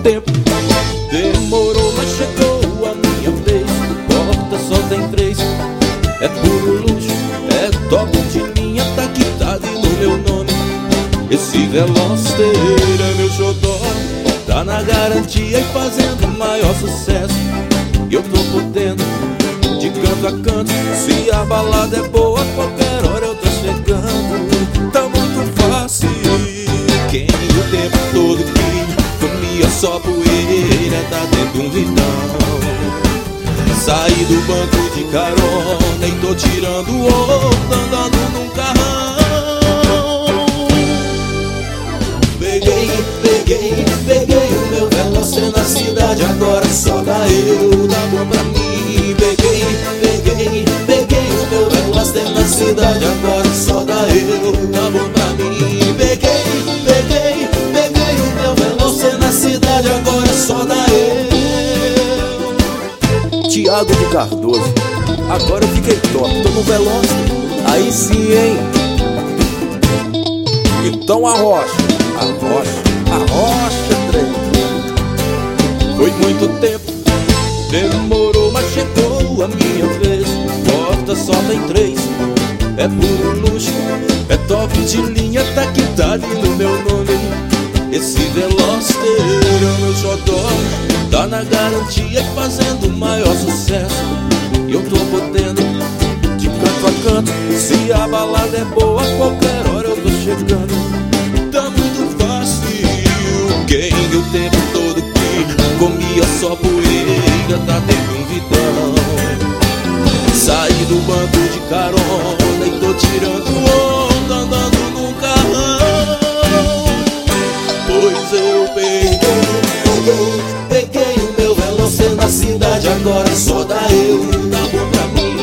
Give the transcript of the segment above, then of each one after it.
tempo demorou, mas chegou a minha vez. Porta só tem três, é puro luxo, é top de linha, tá quitado no meu nome. Esse Veloster é meu xodó, tá na garantia e fazendo maior sucesso. E eu tô podendo de canto a canto, se a balada é boa, qualquer hora eu tô chegando. Tá muito fácil, quem o tempo todo que comia só poeira tá dentro de um vidão. Saí do banco de carona e tô tirando onda, andando num carrão. Peguei o meu Veloster na cidade, agora só dá eu, dá bom pra mim. Peguei o meu Veloster na cidade, agora só dá eu, dá bom pra mim. Peguei o meu Veloster na cidade, agora só dá eu. Thiago de Cardoso, agora eu fiquei top, tô no Veloster, aí sim, hein? Então arrocha, trem. Foi muito tempo, demorou, mas chegou a minha vez. Porta só tem três, é puro luxo, é top de linha, tá quitado no meu nome. Esse Veloster é o meu xodó, tá na garantia e fazendo maior sucesso. E eu tô podendo de canto a canto, se a balada é boa, qualquer hora eu tô chegando. Tá muito fácil, quem o tempo todo que comia só poeira tá dentro de um vidão. Saí do banco de carona e tô tirando onda, andando num carrão. Pois eu peguei o meu Veloster na cidade, agora só dá eu, dá bom pra mim.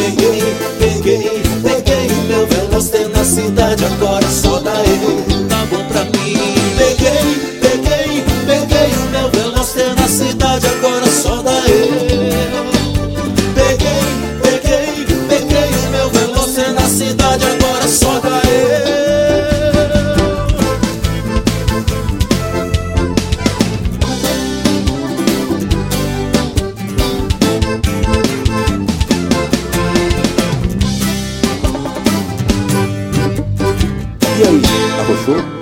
Peguei o meu Veloster na cidade, agora só dá eu, dá bom pra mim. Peguei o meu Veloster na cidade, agora só dá eu. Peguei o meu Veloster na cidade, agora só dá eu. E aí, arrochou?